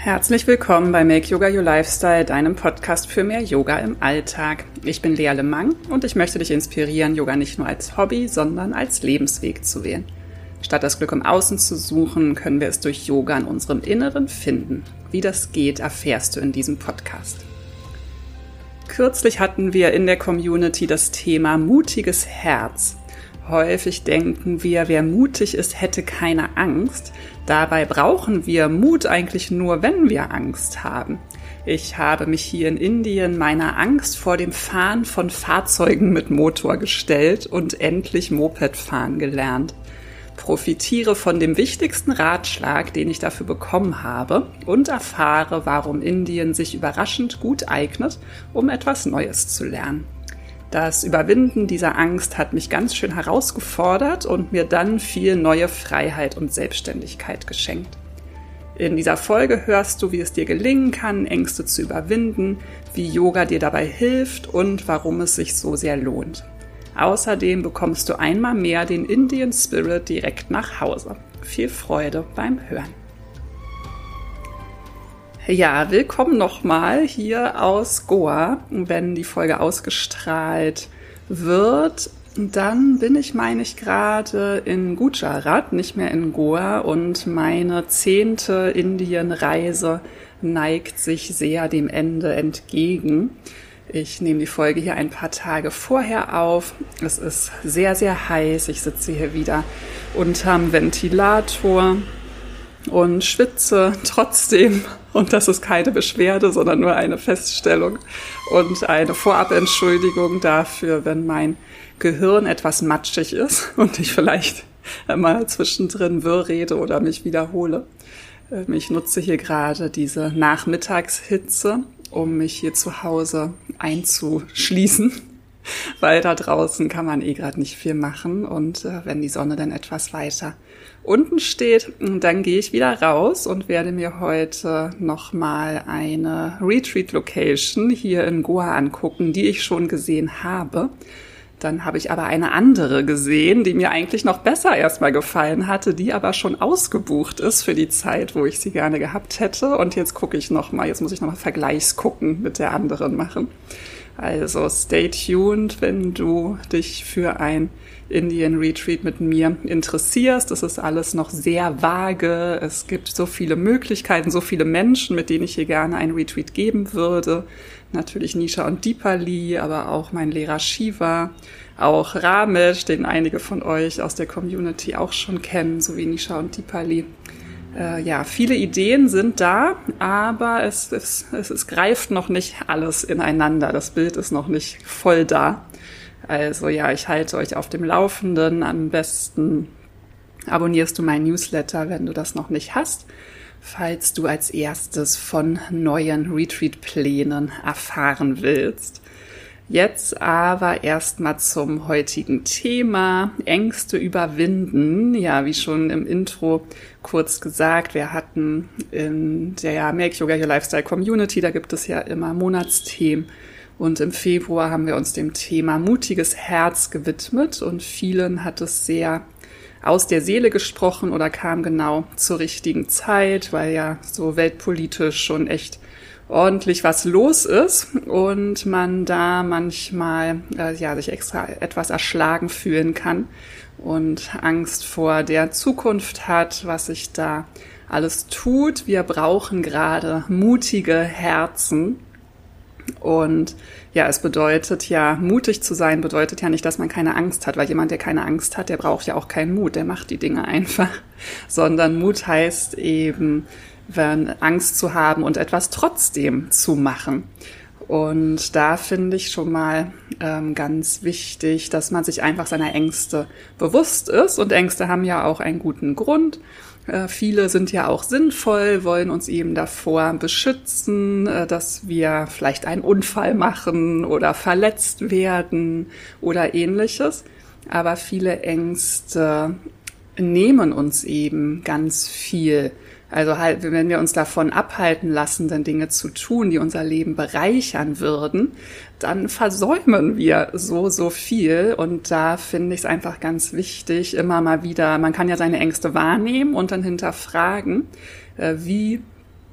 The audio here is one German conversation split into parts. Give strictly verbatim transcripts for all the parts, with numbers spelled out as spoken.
Herzlich willkommen bei Make Yoga Your Lifestyle, deinem Podcast für mehr Yoga im Alltag. Ich bin Lea Lemang und ich möchte dich inspirieren, Yoga nicht nur als Hobby, sondern als Lebensweg zu wählen. Statt das Glück im Außen zu suchen, können wir es durch Yoga in unserem Inneren finden. Wie das geht, erfährst du in diesem Podcast. Kürzlich hatten wir in der Community das Thema mutiges Herz. Häufig denken wir, wer mutig ist, hätte keine Angst. Dabei brauchen wir Mut eigentlich nur, wenn wir Angst haben. Ich habe mich hier in Indien meiner Angst vor dem Fahren von Fahrzeugen mit Motor gestellt und endlich Moped fahren gelernt. Profitiere von dem wichtigsten Ratschlag, den ich dafür bekommen habe, und erfahre, warum Indien sich überraschend gut eignet, um etwas Neues zu lernen. Das Überwinden dieser Angst hat mich ganz schön herausgefordert und mir dann viel neue Freiheit und Selbstständigkeit geschenkt. In dieser Folge hörst du, wie es dir gelingen kann, Ängste zu überwinden, wie Yoga dir dabei hilft und warum es sich so sehr lohnt. Außerdem bekommst du einmal mehr den Indian Spirit direkt nach Hause. Viel Freude beim Hören. Ja, willkommen nochmal hier aus Goa. Wenn die Folge ausgestrahlt wird, dann bin ich, meine ich, gerade in Gujarat, nicht mehr in Goa, und meine zehnte Indienreise neigt sich sehr dem Ende entgegen. Ich nehme die Folge hier ein paar Tage vorher auf. Es ist sehr, sehr heiß. Ich sitze hier wieder unterm Ventilator und schwitze trotzdem. Und das ist keine Beschwerde, sondern nur eine Feststellung und eine Vorabentschuldigung dafür, wenn mein Gehirn etwas matschig ist und ich vielleicht mal zwischendrin wirr rede oder mich wiederhole. Ich nutze hier gerade diese Nachmittagshitze, um mich hier zu Hause einzuschließen, weil da draußen kann man eh gerade nicht viel machen. Und äh, wenn die Sonne dann etwas weiter unten steht, dann gehe ich wieder raus und werde mir heute nochmal eine Retreat-Location hier in Goa angucken, die ich schon gesehen habe. Dann habe ich aber eine andere gesehen, die mir eigentlich noch besser erstmal gefallen hatte, die aber schon ausgebucht ist für die Zeit, wo ich sie gerne gehabt hätte. Und jetzt gucke ich nochmal, jetzt muss ich nochmal Vergleichsgucken mit der anderen machen. Also stay tuned, wenn du dich für ein Indian Retreat mit mir interessierst. Es ist alles noch sehr vage. Es gibt so viele Möglichkeiten, so viele Menschen, mit denen ich hier gerne ein Retreat geben würde. Natürlich Nisha und Deepali, aber auch mein Lehrer Shiva, auch Ramesh, den einige von euch aus der Community auch schon kennen, sowie Nisha und Deepali. Äh, ja, viele Ideen sind da, aber es, es, es, es greift noch nicht alles ineinander. Das Bild ist noch nicht voll da. Also ja, ich halte euch auf dem Laufenden. Am besten abonnierst du meinen Newsletter, wenn du das noch nicht hast, falls du als erstes von neuen Retreat-Plänen erfahren willst. Jetzt aber erstmal zum heutigen Thema, Ängste überwinden. Ja, wie schon im Intro kurz gesagt, wir hatten in der Make Yoga Your Lifestyle Community, da gibt es ja immer Monatsthemen. Und im Februar haben wir uns dem Thema mutiges Herz gewidmet und vielen hat es sehr aus der Seele gesprochen oder kam genau zur richtigen Zeit, weil ja so weltpolitisch schon echt ordentlich was los ist und man da manchmal äh, ja sich extra etwas erschlagen fühlen kann und Angst vor der Zukunft hat, was sich da alles tut. Wir brauchen gerade mutige Herzen. Und ja, es bedeutet ja, mutig zu sein bedeutet ja nicht, dass man keine Angst hat, weil jemand, der keine Angst hat, der braucht ja auch keinen Mut, der macht die Dinge einfach, sondern Mut heißt eben, wenn Angst zu haben und etwas trotzdem zu machen. Und da finde ich schon mal ähm, ganz wichtig, dass man sich einfach seiner Ängste bewusst ist. Und Ängste haben ja auch einen guten Grund. Äh, viele sind ja auch sinnvoll, wollen uns eben davor beschützen, äh, dass wir vielleicht einen Unfall machen oder verletzt werden oder ähnliches. Aber viele Ängste nehmen uns eben ganz viel. Also halt, wenn wir uns davon abhalten lassen, dann Dinge zu tun, die unser Leben bereichern würden, dann versäumen wir so, so viel. Und da finde ich es einfach ganz wichtig, immer mal wieder, man kann ja seine Ängste wahrnehmen und dann hinterfragen, wie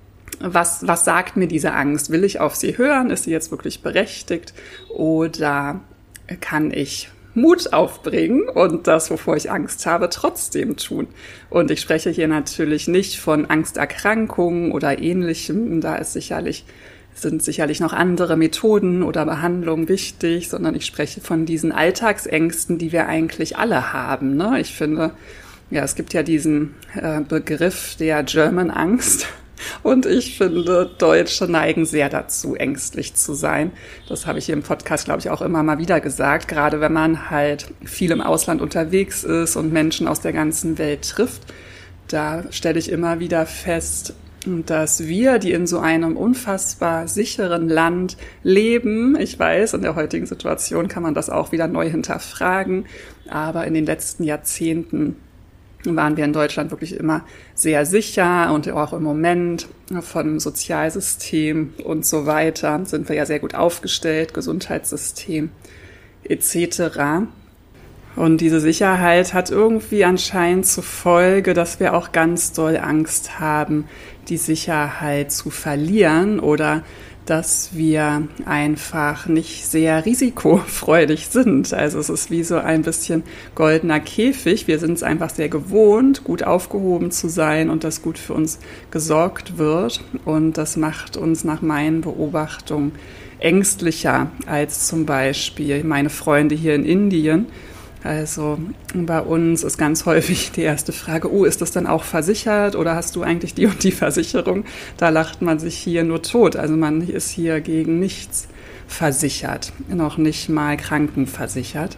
was, was sagt mir diese Angst? Will ich auf sie hören? Ist sie jetzt wirklich berechtigt? Oder kann ich Mut aufbringen und das, wovor ich Angst habe, trotzdem tun? Und ich spreche hier natürlich nicht von Angsterkrankungen oder Ähnlichem. Da ist sicherlich, sind sicherlich noch andere Methoden oder Behandlungen wichtig, sondern ich spreche von diesen Alltagsängsten, die wir eigentlich alle haben, ne? Ich finde, ja, es gibt ja diesen äh, Begriff der German Angst. Und ich finde, Deutsche neigen sehr dazu, ängstlich zu sein. Das habe ich hier im Podcast, glaube ich, auch immer mal wieder gesagt. Gerade wenn man halt viel im Ausland unterwegs ist und Menschen aus der ganzen Welt trifft, da stelle ich immer wieder fest, dass wir, die in so einem unfassbar sicheren Land leben, ich weiß, in der heutigen Situation kann man das auch wieder neu hinterfragen, aber in den letzten Jahrzehnten waren wir in Deutschland wirklich immer sehr sicher und auch im Moment vom Sozialsystem und so weiter sind wir ja sehr gut aufgestellt, Gesundheitssystem et cetera. Und diese Sicherheit hat irgendwie anscheinend zur Folge, dass wir auch ganz doll Angst haben, die Sicherheit zu verlieren oder dass wir einfach nicht sehr risikofreudig sind. Also es ist wie so ein bisschen goldener Käfig. Wir sind es einfach sehr gewohnt, gut aufgehoben zu sein und dass gut für uns gesorgt wird. Und das macht uns nach meinen Beobachtungen ängstlicher als zum Beispiel meine Freunde hier in Indien. Also bei uns ist ganz häufig die erste Frage, oh, ist das dann auch versichert oder hast du eigentlich die und die Versicherung? Da lacht man sich hier nur tot. Also man ist hier gegen nichts versichert, noch nicht mal krankenversichert.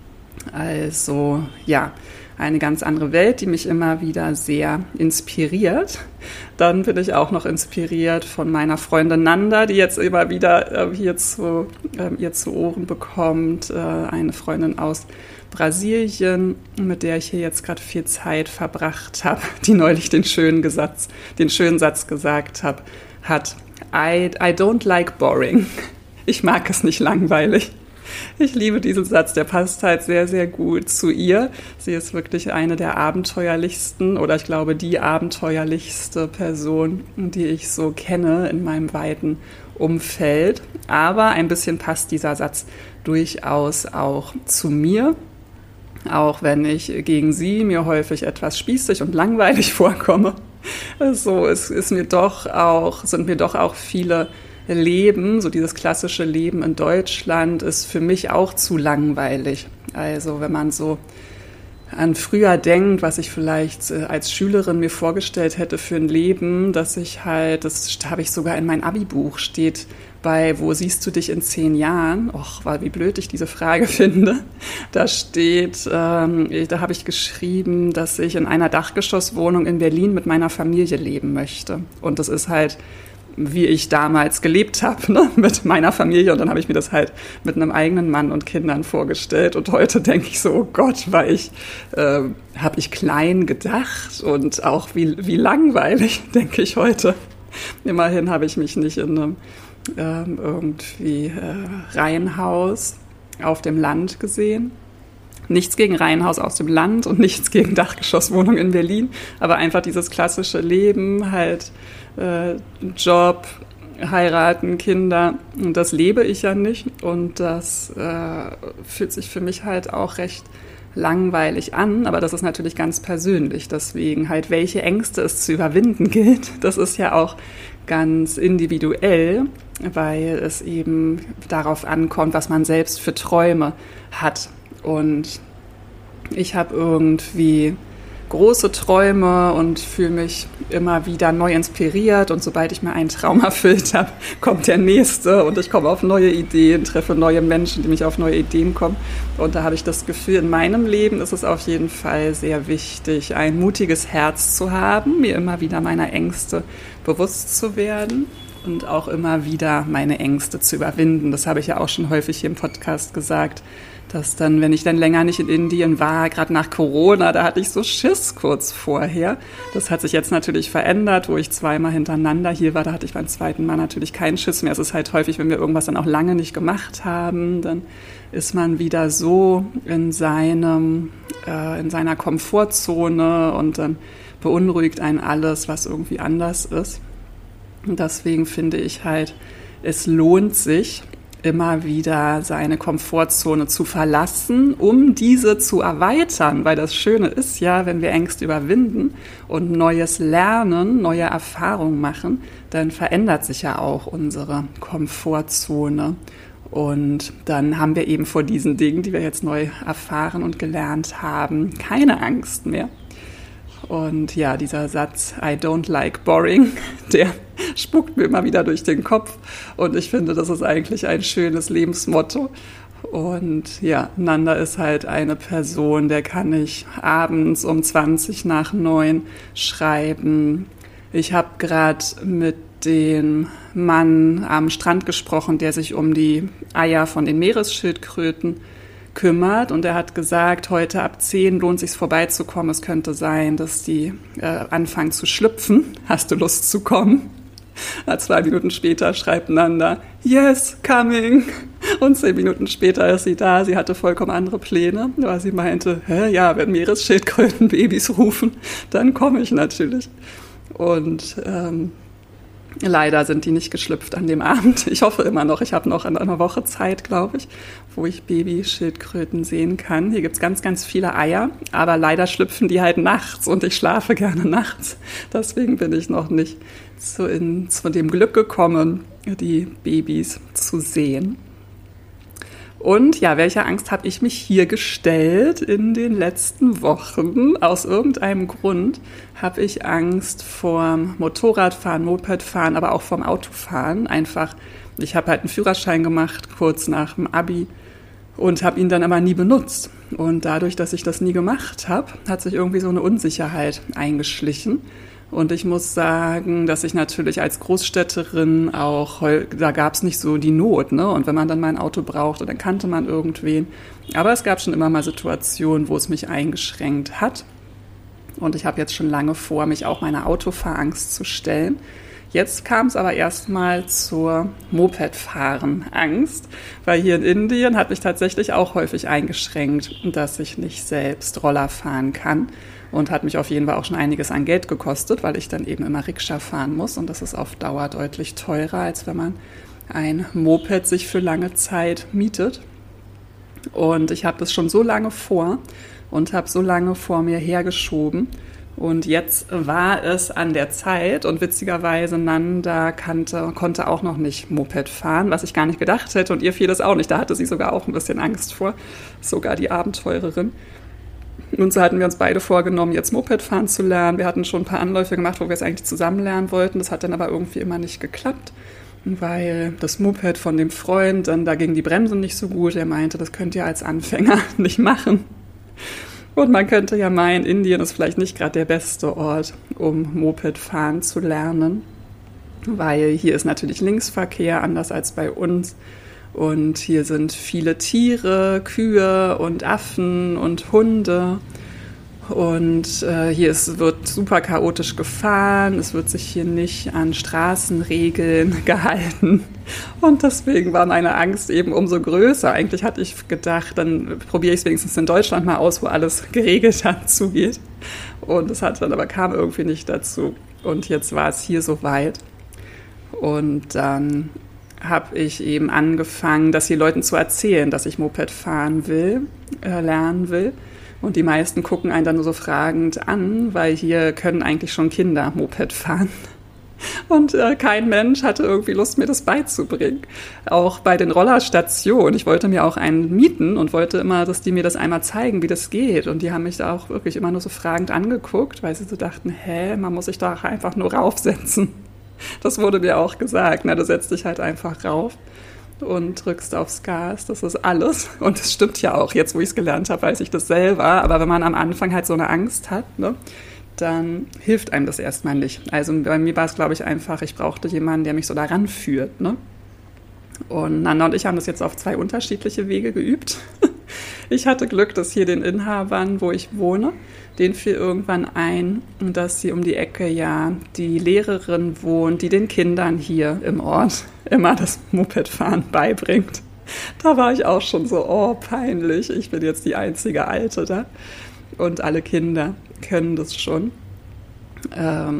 Also ja, eine ganz andere Welt, die mich immer wieder sehr inspiriert. Dann bin ich auch noch inspiriert von meiner Freundin Nanda, die jetzt immer wieder äh, hier zu, äh, ihr zu Ohren bekommt, äh, eine Freundin aus Brasilien, mit der ich hier jetzt gerade viel Zeit verbracht habe, die neulich den schönen Gesatz, den schönen Satz gesagt hab, hat, I, I don't like boring. Ich mag es nicht langweilig. Ich liebe diesen Satz, der passt halt sehr, sehr gut zu ihr. Sie ist wirklich eine der abenteuerlichsten oder ich glaube die abenteuerlichste Person, die ich so kenne in meinem weiten Umfeld. Aber ein bisschen passt dieser Satz durchaus auch zu mir. Auch wenn ich gegen sie mir häufig etwas spießig und langweilig vorkomme. So es ist mir doch auch, sind mir doch auch viele Leben, so dieses klassische Leben in Deutschland, ist für mich auch zu langweilig. Also wenn man so an früher denkt, was ich vielleicht als Schülerin mir vorgestellt hätte für ein Leben, dass ich halt, das habe ich sogar in mein Abi-Buch, steht bei, wo siehst du dich in zehn Jahren? Och, wie blöd ich diese Frage finde. Da steht, ähm, da habe ich geschrieben, dass ich in einer Dachgeschosswohnung in Berlin mit meiner Familie leben möchte. Und das ist halt, wie ich damals gelebt habe, ne, mit meiner Familie. Und dann habe ich mir das halt mit einem eigenen Mann und Kindern vorgestellt. Und heute denke ich so, oh Gott, war ich, äh, habe ich klein gedacht und auch wie, wie langweilig, denke ich heute. Immerhin habe ich mich nicht in einem äh, irgendwie äh, Reihenhaus auf dem Land gesehen. Nichts gegen Reihenhaus aus dem Land und nichts gegen Dachgeschosswohnung in Berlin, aber einfach dieses klassische Leben, halt äh, Job, heiraten, Kinder, und das lebe ich ja nicht und das äh, fühlt sich für mich halt auch recht langweilig an, aber das ist natürlich ganz persönlich, deswegen halt, welche Ängste es zu überwinden gilt, das ist ja auch ganz individuell, weil es eben darauf ankommt, was man selbst für Träume hat. Und ich habe irgendwie große Träume und fühle mich immer wieder neu inspiriert. Und sobald ich mir einen Traum erfüllt habe, kommt der nächste und ich komme auf neue Ideen, treffe neue Menschen, die mich auf neue Ideen kommen. Und da habe ich das Gefühl, in meinem Leben ist es auf jeden Fall sehr wichtig, ein mutiges Herz zu haben, mir immer wieder meiner Ängste bewusst zu werden und auch immer wieder meine Ängste zu überwinden. Das habe ich ja auch schon häufig hier im Podcast gesagt, dass dann, wenn ich dann länger nicht in Indien war, gerade nach Corona, da hatte ich so Schiss kurz vorher. Das hat sich jetzt natürlich verändert, wo ich zweimal hintereinander hier war, da hatte ich beim zweiten Mal natürlich keinen Schiss mehr. Es ist halt häufig, wenn wir irgendwas dann auch lange nicht gemacht haben, dann ist man wieder so in seinem, äh, in seiner Komfortzone und dann beunruhigt einen alles, was irgendwie anders ist. Und deswegen finde ich halt, es lohnt sich, immer wieder seine Komfortzone zu verlassen, um diese zu erweitern. Weil das Schöne ist ja, wenn wir Ängste überwinden und Neues lernen, neue Erfahrungen machen, dann verändert sich ja auch unsere Komfortzone. Und dann haben wir eben vor diesen Dingen, die wir jetzt neu erfahren und gelernt haben, keine Angst mehr. Und ja, dieser Satz, I don't like boring, der spuckt mir immer wieder durch den Kopf. Und ich finde, das ist eigentlich ein schönes Lebensmotto. Und ja, Nanda ist halt eine Person, der kann ich abends um zwanzig nach neun schreiben. Ich habe gerade mit dem Mann am Strand gesprochen, der sich um die Eier von den Meeresschildkröten kümmert, und er hat gesagt, heute ab zehn lohnt es sich vorbeizukommen. Es könnte sein, dass die äh, anfangen zu schlüpfen. Hast du Lust zu kommen? Zwei Minuten später schreibt Nanda, yes, coming. Und zehn Minuten später ist sie da. Sie hatte vollkommen andere Pläne, weil sie meinte, hä, ja, wenn Meeresschildkröten Babys rufen, dann komme ich natürlich. Und ähm, leider sind die nicht geschlüpft an dem Abend. Ich hoffe immer noch, ich habe noch in einer Woche Zeit, glaube ich, wo ich Babyschildkröten sehen kann. Hier gibt's ganz, ganz viele Eier, aber leider schlüpfen die halt nachts und ich schlafe gerne nachts. Deswegen bin ich noch nicht zu, in, zu dem Glück gekommen, die Babys zu sehen. Und ja, welcher Angst habe ich mich hier gestellt in den letzten Wochen? Aus irgendeinem Grund habe ich Angst vor Motorradfahren, Mopedfahren, aber auch vom Autofahren. Einfach, ich habe halt einen Führerschein gemacht, kurz nach dem Abi, und habe ihn dann aber nie benutzt. Und dadurch, dass ich das nie gemacht habe, hat sich irgendwie so eine Unsicherheit eingeschlichen. Und ich muss sagen, dass ich natürlich als Großstädterin auch, da gab es nicht so die Not, ne? Und wenn man dann mal ein Auto brauchte, dann kannte man irgendwen. Aber es gab schon immer mal Situationen, wo es mich eingeschränkt hat. Und ich habe jetzt schon lange vor, mich auch meiner Autofahrangst zu stellen. Jetzt kam es aber erstmal zur Mopedfahren-Angst, weil hier in Indien hat mich tatsächlich auch häufig eingeschränkt, dass ich nicht selbst Roller fahren kann. Und hat mich auf jeden Fall auch schon einiges an Geld gekostet, weil ich dann eben immer Rikscha fahren muss. Und das ist auf Dauer deutlich teurer, als wenn man ein Moped sich für lange Zeit mietet. Und ich habe das schon so lange vor und habe so lange vor mir hergeschoben. Und jetzt war es an der Zeit, und witzigerweise Nanda kannte, konnte auch noch nicht Moped fahren, was ich gar nicht gedacht hätte. Und ihr fiel das auch nicht. Da hatte sie sogar auch ein bisschen Angst vor, sogar die Abenteurerin. Und so hatten wir uns beide vorgenommen, jetzt Moped fahren zu lernen. Wir hatten schon ein paar Anläufe gemacht, wo wir es eigentlich zusammen lernen wollten. Das hat dann aber irgendwie immer nicht geklappt, weil das Moped von dem Freund, dann da ging die Bremse nicht so gut. Er meinte, das könnt ihr als Anfänger nicht machen. Und man könnte ja meinen, Indien ist vielleicht nicht gerade der beste Ort, um Moped fahren zu lernen, weil hier ist natürlich Linksverkehr, anders als bei uns. Und hier sind viele Tiere, Kühe und Affen und Hunde. Und äh, hier ist, wird super chaotisch gefahren. Es wird sich hier nicht an Straßenregeln gehalten. Und deswegen war meine Angst eben umso größer. Eigentlich hatte ich gedacht, dann probiere ich es wenigstens in Deutschland mal aus, wo alles geregelter zugeht. Und es hat dann aber kam irgendwie nicht dazu. Und jetzt war es hier soweit. Und dann habe ich eben angefangen, das hier Leuten zu erzählen, dass ich Moped fahren will, äh, lernen will. Und die meisten gucken einen dann nur so fragend an, weil hier können eigentlich schon Kinder Moped fahren. Und äh, kein Mensch hatte irgendwie Lust, mir das beizubringen. Auch bei den Rollerstationen. Ich wollte mir auch einen mieten und wollte immer, dass die mir das einmal zeigen, wie das geht. Und die haben mich da auch wirklich immer nur so fragend angeguckt, weil sie so dachten, hä, man muss sich da einfach nur raufsetzen. Das wurde mir auch gesagt. Na, du setzt dich halt einfach rauf und drückst aufs Gas. Das ist alles. Und das stimmt ja auch. Jetzt, wo ich es gelernt habe, weiß ich das selber. Aber wenn man am Anfang halt so eine Angst hat, ne, dann hilft einem das erstmal nicht. Also bei mir war es, glaube ich, einfach, ich brauchte jemanden, der mich so daran führt. Ne? Und Nanda und ich haben das jetzt auf zwei unterschiedliche Wege geübt. Ich hatte Glück, dass hier den Inhabern, wo ich wohne, denen fiel irgendwann ein, dass sie um die Ecke ja die Lehrerin wohnt, die den Kindern hier im Ort immer das Mopedfahren beibringt. Da war ich auch schon so, oh, peinlich, ich bin jetzt die einzige Alte da. Und alle Kinder können das schon. Ähm,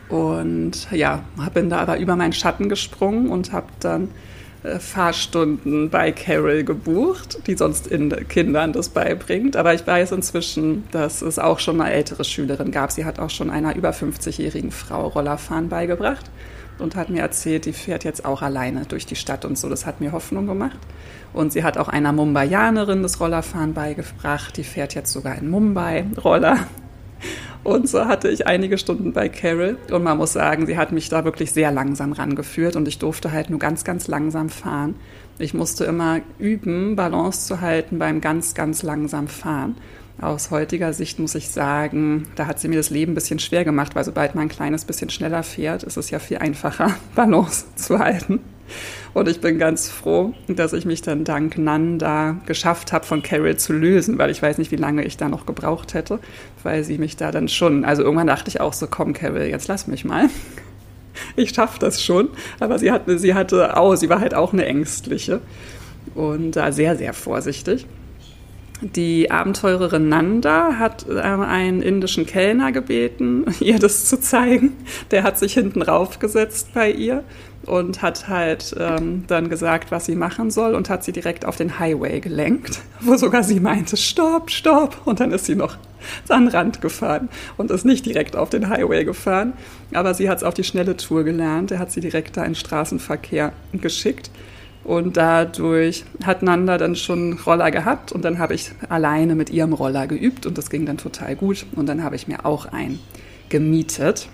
Und ja, bin da aber über meinen Schatten gesprungen und habe dann äh, Fahrstunden bei Carol gebucht, die sonst in Kindern das beibringt. Aber ich weiß inzwischen, dass es auch schon eine ältere Schülerin gab. Sie hat auch schon einer über fünfzigjährigen Frau Rollerfahren beigebracht und hat mir erzählt, die fährt jetzt auch alleine durch die Stadt und so. Das hat mir Hoffnung gemacht. Und sie hat auch einer Mumbaianerin das Rollerfahren beigebracht. Die fährt jetzt sogar in Mumbai Roller. Und so hatte ich einige Stunden bei Carol und man muss sagen, sie hat mich da wirklich sehr langsam rangeführt und ich durfte halt nur ganz, ganz langsam fahren. Ich musste immer üben, Balance zu halten beim ganz, ganz langsam Fahren. Aus heutiger Sicht muss ich sagen, da hat sie mir das Leben ein bisschen schwer gemacht, weil sobald man ein kleines bisschen schneller fährt, ist es ja viel einfacher, Balance zu halten. Und ich bin ganz froh, dass ich mich dann dank Nanda geschafft habe, von Carol zu lösen, weil ich weiß nicht, wie lange ich da noch gebraucht hätte, weil sie mich da dann schon, also irgendwann dachte ich auch so, komm Carol, jetzt lass mich mal. Ich schaffe das schon. Aber sie hatte, sie hatte auch, sie war halt auch eine Ängstliche und da sehr, sehr vorsichtig. Die Abenteurerin Nanda hat äh, einen indischen Kellner gebeten, ihr das zu zeigen. Der hat sich hinten raufgesetzt bei ihr und hat halt ähm, dann gesagt, was sie machen soll und hat sie direkt auf den Highway gelenkt, wo sogar sie meinte, stopp, stopp. Und dann ist sie noch an den Rand gefahren und ist nicht direkt auf den Highway gefahren. Aber sie hat es auf die schnelle Tour gelernt. Er hat sie direkt da in den Straßenverkehr geschickt. Und dadurch hat Nanda dann schon Roller gehabt und dann habe ich alleine mit ihrem Roller geübt und das ging dann total gut. Und dann habe ich mir auch einen gemietet.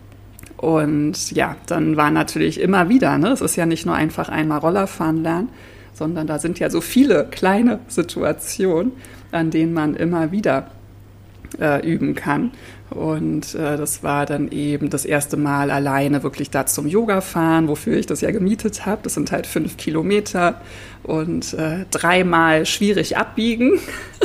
Und ja, dann war natürlich immer wieder, ne, es ist ja nicht nur einfach einmal Rollerfahren lernen, sondern da sind ja so viele kleine Situationen, an denen man immer wieder äh, üben kann. Und äh, das war dann eben das erste Mal alleine wirklich da zum Yoga fahren, wofür ich das ja gemietet habe. Das sind halt fünf Kilometer und äh, dreimal schwierig abbiegen,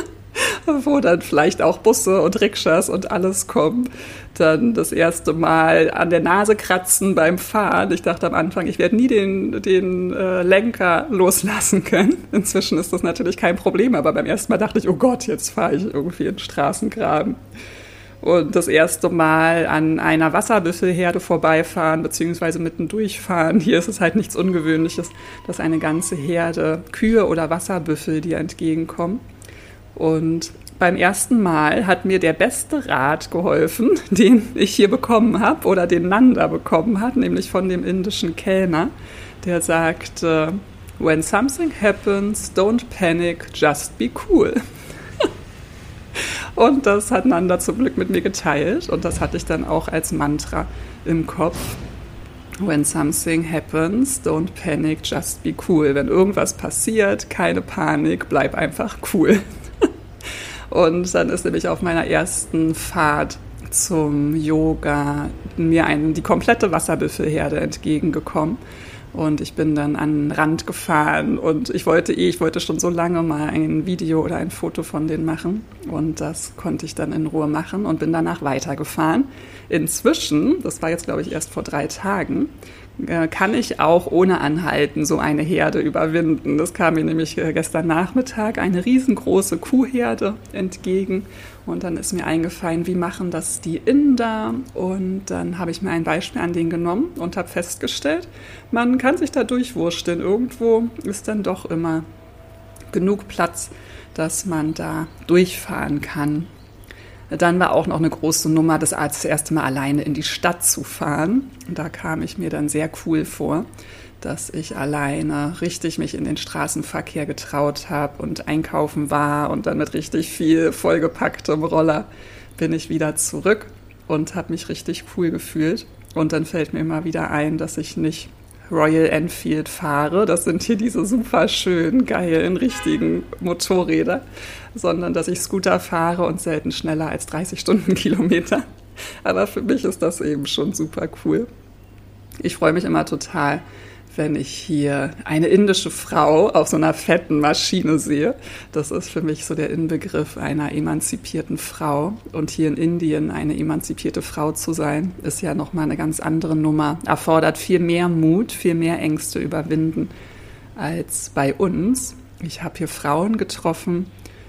wo dann vielleicht auch Busse und Rikschas und alles kommen. Dann das erste Mal an der Nase kratzen beim Fahren. Ich dachte am Anfang, ich werde nie den, den äh, Lenker loslassen können. Inzwischen ist das natürlich kein Problem, aber beim ersten Mal dachte ich, oh Gott, jetzt fahre ich irgendwie in den Straßengraben. Und das erste Mal an einer Wasserbüffelherde vorbeifahren, beziehungsweise mitten durchfahren. Hier ist es halt nichts Ungewöhnliches, dass eine ganze Herde Kühe oder Wasserbüffel dir entgegenkommen. Und beim ersten Mal hat mir der beste Rat geholfen, den ich hier bekommen habe oder den Nanda bekommen hat, nämlich von dem indischen Kellner, der sagt, when something happens, don't panic, just be cool. Und das hat Nanda zum Glück mit mir geteilt und das hatte ich dann auch als Mantra im Kopf. When something happens, don't panic, just be cool. Wenn irgendwas passiert, keine Panik, bleib einfach cool. Und dann ist nämlich auf meiner ersten Fahrt zum Yoga mir ein, die komplette Wasserbüffelherde entgegengekommen. Und ich bin dann an den Rand gefahren und ich wollte eh, ich wollte schon so lange mal ein Video oder ein Foto von denen machen. Und das konnte ich dann in Ruhe machen und bin danach weitergefahren. Inzwischen, das war jetzt glaube ich erst vor drei Tagen, kann ich auch ohne Anhalten so eine Herde überwinden. Das kam mir nämlich gestern Nachmittag eine riesengroße Kuhherde entgegen und dann ist mir eingefallen, wie machen das die Inder? Und dann habe ich mir ein Beispiel an denen genommen und habe festgestellt, man kann sich da durchwursteln. Irgendwo ist dann doch immer genug Platz, dass man da durchfahren kann. Dann war auch noch eine große Nummer, das erste Mal alleine in die Stadt zu fahren. Und da kam ich mir dann sehr cool vor, dass ich alleine richtig mich in den Straßenverkehr getraut habe und einkaufen war. Und dann mit richtig viel vollgepacktem Roller bin ich wieder zurück und habe mich richtig cool gefühlt. Und dann fällt mir immer wieder ein, dass ich nicht Royal Enfield fahre. Das sind hier diese super schönen, geilen, richtigen Motorräder, sondern dass ich Scooter fahre und selten schneller als dreißig Stundenkilometer. Aber für mich ist das eben schon super cool. Ich freue mich immer total, wenn ich hier eine indische Frau auf so einer fetten Maschine sehe. Das ist für mich so der Inbegriff einer emanzipierten Frau. Und hier in Indien eine emanzipierte Frau zu sein, ist ja nochmal eine ganz andere Nummer. Erfordert viel mehr Mut, viel mehr Ängste überwinden als bei uns. Ich habe hier Frauen getroffen,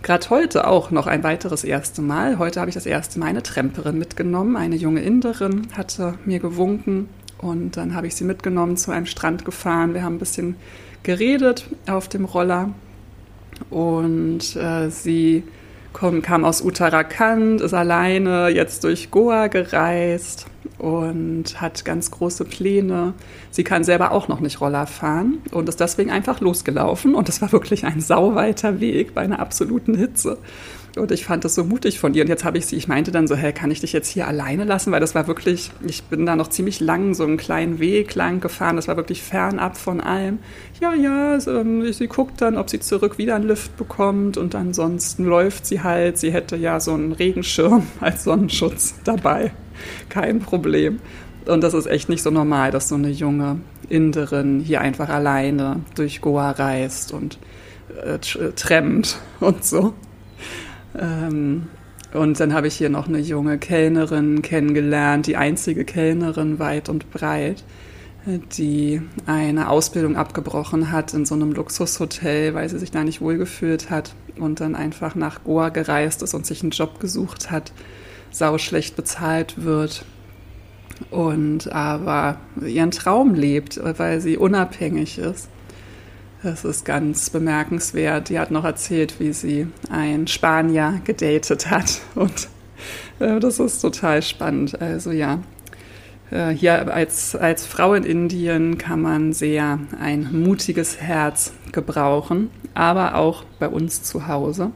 gerade heute auch noch ein weiteres erste Mal. Heute habe ich das erste Mal eine Tramperin mitgenommen. Eine junge Inderin hatte mir gewunken und dann habe ich sie mitgenommen, zu einem Strand gefahren. Wir haben ein bisschen geredet auf dem Roller und äh, sie kam, kam aus Uttarakhand, ist alleine jetzt durch Goa gereist und hat ganz große Pläne. Sie kann selber auch noch nicht Roller fahren und ist deswegen einfach losgelaufen. Und das war wirklich ein sauweiter Weg bei einer absoluten Hitze. Und ich fand das so mutig von ihr. Und jetzt habe ich sie, ich meinte dann so, hey, kann ich dich jetzt hier alleine lassen? Weil das war wirklich, ich bin da noch ziemlich lang, so einen kleinen Weg lang gefahren. Das war wirklich fernab von allem. Ja, ja, sie, sie guckt dann, ob sie zurück wieder einen Lift bekommt. Und ansonsten läuft sie halt. Sie hätte ja so einen Regenschirm als Sonnenschutz dabei. Kein Problem. Und das ist echt nicht so normal, dass so eine junge Inderin hier einfach alleine durch Goa reist und äh, trampt und so. Ähm, und dann habe ich hier noch eine junge Kellnerin kennengelernt, die einzige Kellnerin weit und breit, die eine Ausbildung abgebrochen hat in so einem Luxushotel, weil sie sich da nicht wohlgefühlt hat und dann einfach nach Goa gereist ist und sich einen Job gesucht hat, sauschlecht bezahlt wird und aber ihren Traum lebt, weil sie unabhängig ist. Das ist ganz bemerkenswert. Die hat noch erzählt, wie sie einen Spanier gedatet hat. Und äh, das ist total spannend. Also ja, äh, hier als, als Frau in Indien kann man sehr ein mutiges Herz gebrauchen, aber auch bei uns zu Hause.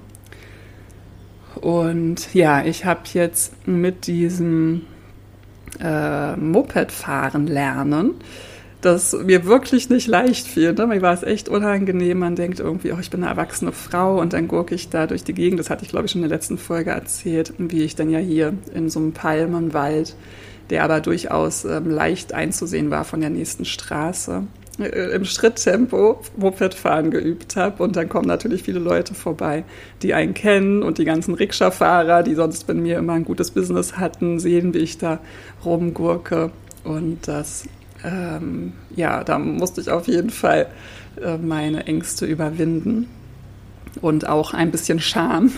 Und ja, ich habe jetzt mit diesem äh, Mopedfahren lernen, das mir wirklich nicht leicht fiel. Ne? Mir war es echt unangenehm. Man denkt irgendwie, oh, ich bin eine erwachsene Frau und dann gurke ich da durch die Gegend. Das hatte ich, glaube ich, schon in der letzten Folge erzählt, wie ich dann ja hier in so einem Palmenwald, der aber durchaus ähm, leicht einzusehen war von der nächsten Straße, äh, im Schritttempo Mopedfahren geübt habe. Und dann kommen natürlich viele Leute vorbei, die einen kennen und die ganzen Rikscha-Fahrer, die sonst bei mir immer ein gutes Business hatten, sehen, wie ich da rumgurke. Und das Ähm, ja, da musste ich auf jeden Fall äh, meine Ängste überwinden und auch ein bisschen Scham.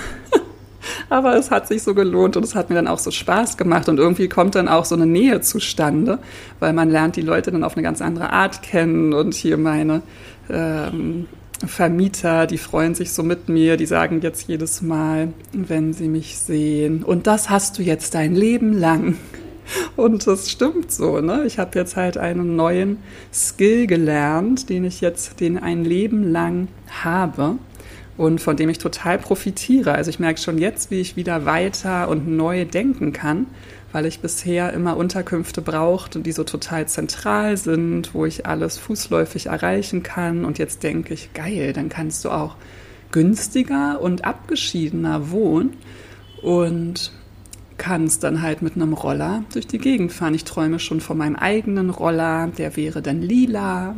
Aber es hat sich so gelohnt und es hat mir dann auch so Spaß gemacht und irgendwie kommt dann auch so eine Nähe zustande, weil man lernt die Leute dann auf eine ganz andere Art kennen und hier meine ähm, Vermieter, die freuen sich so mit mir, die sagen jetzt jedes Mal, wenn sie mich sehen, und das hast du jetzt dein Leben lang. Und das stimmt so, ne? Ich habe jetzt halt einen neuen Skill gelernt, den ich jetzt den ein Leben lang habe und von dem ich total profitiere. Also ich merke schon jetzt, wie ich wieder weiter und neu denken kann, weil ich bisher immer Unterkünfte brauchte, die so total zentral sind, wo ich alles fußläufig erreichen kann. Und jetzt denke ich, geil, dann kannst du auch günstiger und abgeschiedener wohnen und kannst dann halt mit einem Roller durch die Gegend fahren. Ich träume schon von meinem eigenen Roller, der wäre dann lila.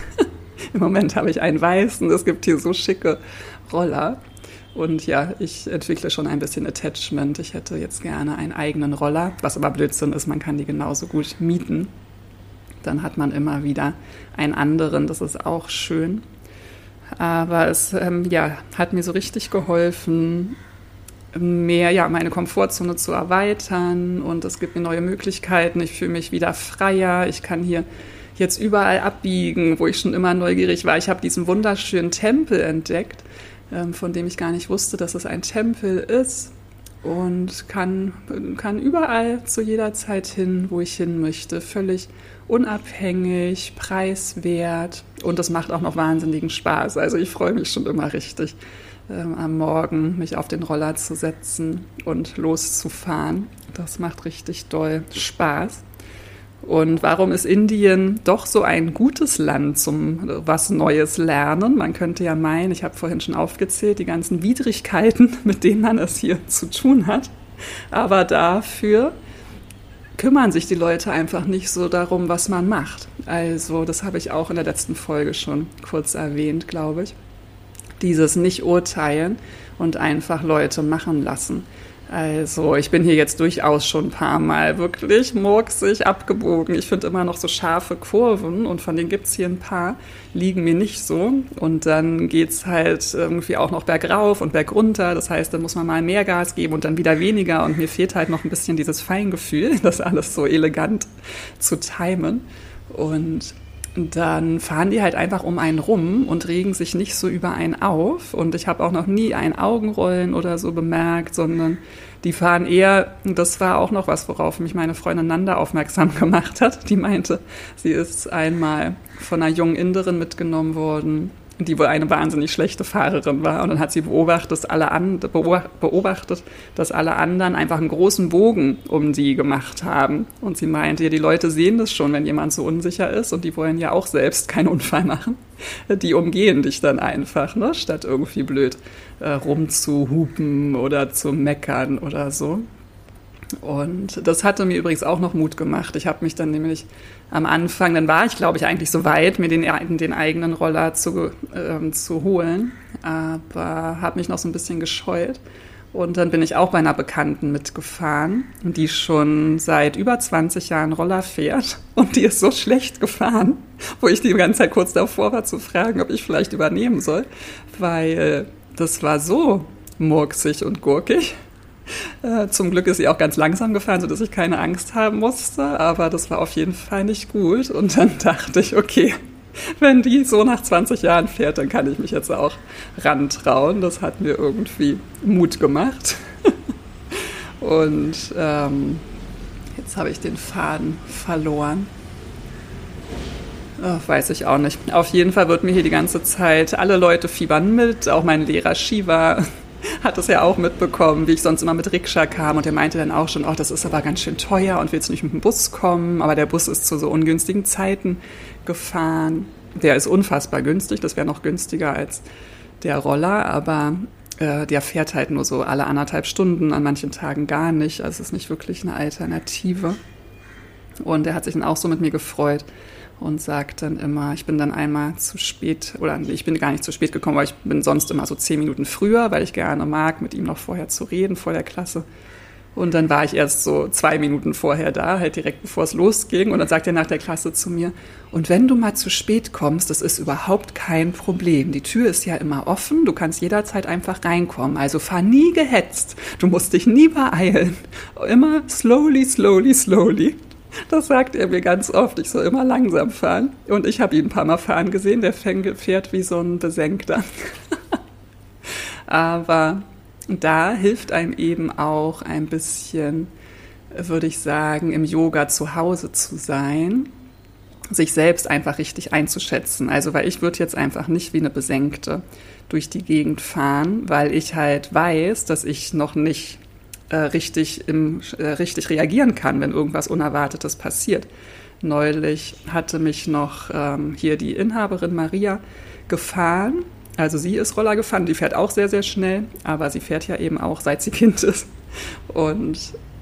Im Moment habe ich einen weißen, es gibt hier so schicke Roller. Und ja, ich entwickle schon ein bisschen Attachment. Ich hätte jetzt gerne einen eigenen Roller, was aber Blödsinn ist, man kann die genauso gut mieten. Dann hat man immer wieder einen anderen, das ist auch schön. Aber es ähm, ja, hat mir so richtig geholfen, mehr, ja, meine Komfortzone zu erweitern und es gibt mir neue Möglichkeiten. Ich fühle mich wieder freier. Ich kann hier jetzt überall abbiegen, wo ich schon immer neugierig war. Ich habe diesen wunderschönen Tempel entdeckt, ähm, von dem ich gar nicht wusste, dass es ein Tempel ist und kann, kann überall zu jeder Zeit hin, wo ich hin möchte. Völlig unabhängig, preiswert und das macht auch noch wahnsinnigen Spaß. Also ich freue mich schon immer richtig, Ähm, am Morgen mich auf den Roller zu setzen und loszufahren. Das macht richtig doll Spaß. Und warum ist Indien doch so ein gutes Land zum was Neues lernen? Man könnte ja meinen, ich habe vorhin schon aufgezählt, die ganzen Widrigkeiten, mit denen man es hier zu tun hat. Aber dafür kümmern sich die Leute einfach nicht so darum, was man macht. Also das habe ich auch in der letzten Folge schon kurz erwähnt, glaube ich. Dieses Nicht-Urteilen und einfach Leute machen lassen. Also, ich bin hier jetzt durchaus schon ein paar Mal wirklich murksig abgebogen. Ich finde immer noch so scharfe Kurven und von denen gibt's hier ein paar, liegen mir nicht so. Und dann geht's halt irgendwie auch noch bergauf und bergunter. Das heißt, dann muss man mal mehr Gas geben und dann wieder weniger. Und mir fehlt halt noch ein bisschen dieses Feingefühl, das alles so elegant zu timen. Und dann fahren die halt einfach um einen rum und regen sich nicht so über einen auf. Und ich habe auch noch nie ein Augenrollen oder so bemerkt, sondern die fahren eher, das war auch noch was, worauf mich meine Freundin Nanda aufmerksam gemacht hat. Die meinte, sie ist einmal von einer jungen Inderin mitgenommen worden, die wohl eine wahnsinnig schlechte Fahrerin war. Und dann hat sie beobachtet, dass alle, an, beobachtet, dass alle anderen einfach einen großen Bogen um die gemacht haben. Und sie meinte, ja, die Leute sehen das schon, wenn jemand so unsicher ist. Und die wollen ja auch selbst keinen Unfall machen. Die umgehen dich dann einfach, ne? Statt irgendwie blöd äh, rumzuhupen oder zu meckern oder so. Und das hatte mir übrigens auch noch Mut gemacht. Ich habe mich dann nämlich am Anfang, dann war ich, glaube ich, eigentlich so weit, mir den, den eigenen Roller zu, ähm, zu holen, aber habe mich noch so ein bisschen gescheut. Und dann bin ich auch bei einer Bekannten mitgefahren, die schon seit über zwanzig Jahren Roller fährt. Und die ist so schlecht gefahren, wo ich die ganze Zeit kurz davor war zu fragen, ob ich vielleicht übernehmen soll, weil das war so murksig und gurkig. Äh, zum Glück ist sie auch ganz langsam gefahren, sodass ich keine Angst haben musste, aber das war auf jeden Fall nicht gut. Und dann dachte ich, okay, wenn die so nach zwanzig Jahren fährt, dann kann ich mich jetzt auch rantrauen. Das hat mir irgendwie Mut gemacht. Und ähm, jetzt habe ich den Faden verloren. Oh, weiß ich auch nicht. Auf jeden Fall wird mir hier die ganze Zeit, alle Leute fiebern mit, auch mein Lehrer Shiva hat es ja auch mitbekommen, wie ich sonst immer mit Rikscha kam, und er meinte dann auch schon, oh, das ist aber ganz schön teuer und willst du nicht mit dem Bus kommen? Aber der Bus ist zu so ungünstigen Zeiten gefahren. Der ist unfassbar günstig, das wäre noch günstiger als der Roller, aber äh, der fährt halt nur so alle anderthalb Stunden, an manchen Tagen gar nicht. Also es ist nicht wirklich eine Alternative. Und er hat sich dann auch so mit mir gefreut und sagt dann immer, ich bin dann einmal zu spät, oder ich bin gar nicht zu spät gekommen, weil ich bin sonst immer so zehn Minuten früher, weil ich gerne mag, mit ihm noch vorher zu reden, vor der Klasse. Und dann war ich erst so zwei Minuten vorher da, halt direkt bevor es losging. Und dann sagt er nach der Klasse zu mir, und wenn du mal zu spät kommst, das ist überhaupt kein Problem. Die Tür ist ja immer offen, du kannst jederzeit einfach reinkommen. Also fahr nie gehetzt, du musst dich nie beeilen. Immer slowly, slowly, slowly. Das sagt er mir ganz oft, ich soll immer langsam fahren. Und ich habe ihn ein paar Mal fahren gesehen, der fährt wie so ein Besenkter. Aber da hilft einem eben auch ein bisschen, würde ich sagen, im Yoga zu Hause zu sein, sich selbst einfach richtig einzuschätzen. Also weil ich würde jetzt einfach nicht wie eine Besenkte durch die Gegend fahren, weil ich halt weiß, dass ich noch nicht äh, richtig, im, äh, richtig reagieren kann, wenn irgendwas Unerwartetes passiert. Neulich hatte mich noch ähm, hier die Inhaberin Maria gefahren. Also sie ist Roller gefahren, die fährt auch sehr, sehr schnell, aber sie fährt ja eben auch, seit sie Kind ist. Und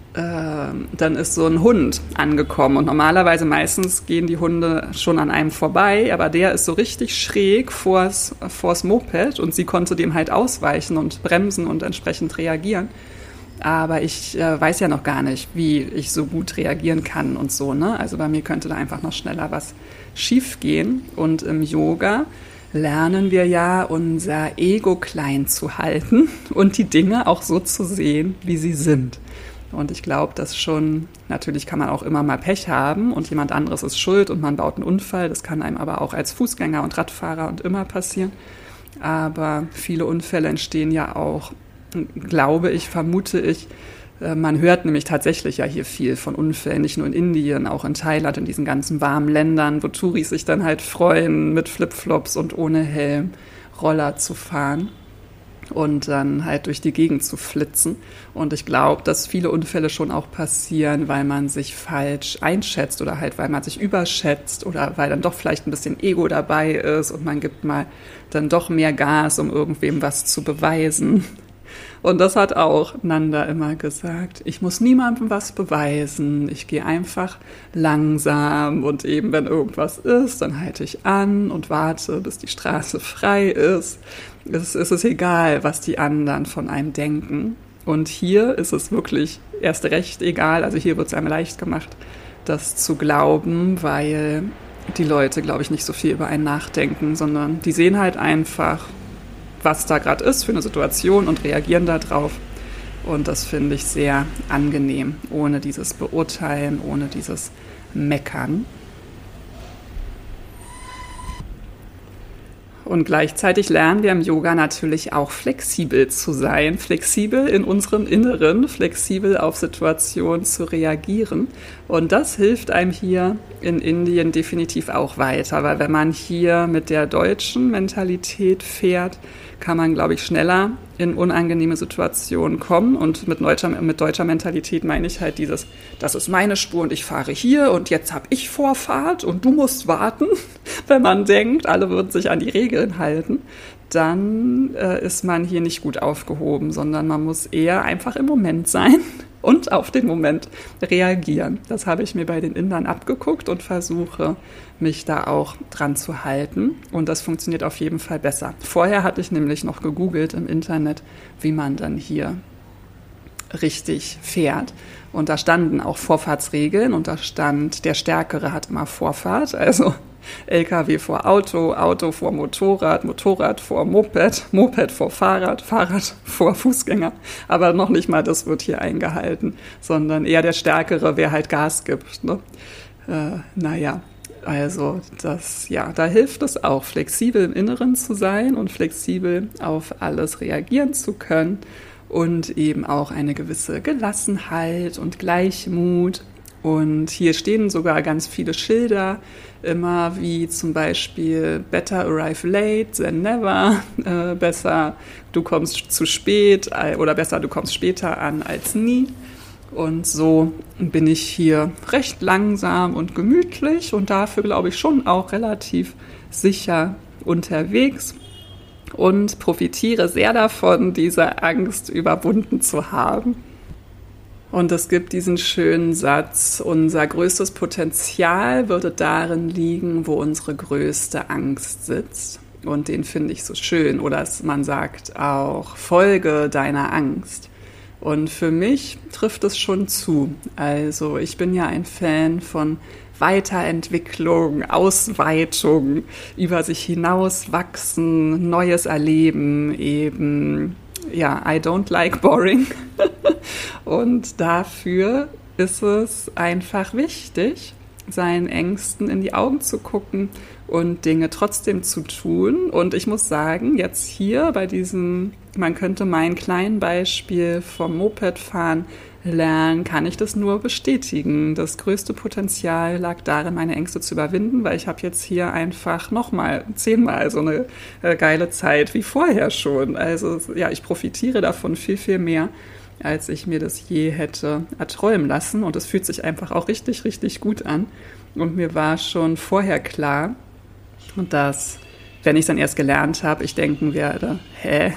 äh, dann ist so ein Hund angekommen und normalerweise meistens gehen die Hunde schon an einem vorbei, aber der ist so richtig schräg vors, vors Moped und sie konnte dem halt ausweichen und bremsen und entsprechend reagieren. Aber ich äh, weiß ja noch gar nicht, wie ich so gut reagieren kann und so, ne? Also bei mir könnte da einfach noch schneller was schief gehen. Und im Yoga lernen wir ja, unser Ego klein zu halten und die Dinge auch so zu sehen, wie sie sind. Und ich glaube, dass schon, natürlich kann man auch immer mal Pech haben und jemand anderes ist schuld und man baut einen Unfall. Das kann einem aber auch als Fußgänger und Radfahrer und immer passieren. Aber viele Unfälle entstehen ja auch, glaube ich, vermute ich. Man hört nämlich tatsächlich ja hier viel von Unfällen, nicht nur in Indien, auch in Thailand, in diesen ganzen warmen Ländern, wo Touris sich dann halt freuen, mit Flipflops und ohne Helm Roller zu fahren und dann halt durch die Gegend zu flitzen. Und ich glaube, dass viele Unfälle schon auch passieren, weil man sich falsch einschätzt oder halt, weil man sich überschätzt oder weil dann doch vielleicht ein bisschen Ego dabei ist und man gibt mal dann doch mehr Gas, um irgendwem was zu beweisen. Und das hat auch Nanda immer gesagt. Ich muss niemandem was beweisen. Ich gehe einfach langsam und eben, wenn irgendwas ist, dann halte ich an und warte, bis die Straße frei ist. Es ist es egal, was die anderen von einem denken. Und hier ist es wirklich erst recht egal, also hier wird es einem leicht gemacht, das zu glauben, weil die Leute, glaube ich, nicht so viel über einen nachdenken, sondern die sehen halt einfach, was da gerade ist für eine Situation und reagieren darauf. Und das finde ich sehr angenehm, ohne dieses Beurteilen, ohne dieses Meckern. Und gleichzeitig lernen wir im Yoga natürlich auch flexibel zu sein, flexibel in unserem Inneren, flexibel auf Situationen zu reagieren. Und das hilft einem hier in Indien definitiv auch weiter, weil wenn man hier mit der deutschen Mentalität fährt, kann man, glaube ich, schneller in unangenehme Situationen kommen. Und mit deutscher, mit deutscher Mentalität meine ich halt dieses, das ist meine Spur und ich fahre hier und jetzt habe ich Vorfahrt und du musst warten. Wenn man denkt, alle würden sich an die Regeln halten, dann äh, ist man hier nicht gut aufgehoben, sondern man muss eher einfach im Moment sein und auf den Moment reagieren. Das habe ich mir bei den Indern abgeguckt und versuche, mich da auch dran zu halten. Und das funktioniert auf jeden Fall besser. Vorher hatte ich nämlich noch gegoogelt im Internet, wie man dann hier richtig fährt. Und da standen auch Vorfahrtsregeln und da stand, der Stärkere hat immer Vorfahrt. Also L K W vor Auto, Auto vor Motorrad, Motorrad vor Moped, Moped vor Fahrrad, Fahrrad vor Fußgänger. Aber noch nicht mal das wird hier eingehalten, sondern eher der Stärkere, wer halt Gas gibt. Ne? Äh, naja, also das, ja, da hilft es auch, flexibel im Inneren zu sein und flexibel auf alles reagieren zu können und eben auch eine gewisse Gelassenheit und Gleichmut. Und hier stehen sogar ganz viele Schilder, immer wie zum Beispiel better arrive late than never, äh, besser du kommst zu spät oder besser du kommst später an als nie. Und so bin ich hier recht langsam und gemütlich und dafür, glaube ich, schon auch relativ sicher unterwegs und profitiere sehr davon, diese Angst überwunden zu haben. Und es gibt diesen schönen Satz, unser größtes Potenzial würde darin liegen, wo unsere größte Angst sitzt. Und den finde ich so schön. Oder man sagt auch, folge deiner Angst. Und für mich trifft es schon zu. Also ich bin ja ein Fan von Weiterentwicklung, Ausweitung, über sich hinauswachsen, Neues erleben, eben, ja, I don't like boring. Und dafür ist es einfach wichtig, seinen Ängsten in die Augen zu gucken und Dinge trotzdem zu tun. Und ich muss sagen, jetzt hier bei diesem, man könnte mein kleines Beispiel vom Mopedfahren lernen, kann ich das nur bestätigen. Das größte Potenzial lag darin, meine Ängste zu überwinden, weil ich habe jetzt hier einfach nochmal zehnmal so eine äh, geile Zeit wie vorher schon. Also ja, ich profitiere davon viel, viel mehr, als ich mir das je hätte erträumen lassen. Und es fühlt sich einfach auch richtig, richtig gut an. Und mir war schon vorher klar, dass, wenn ich es dann erst gelernt habe, ich denken werde, hä,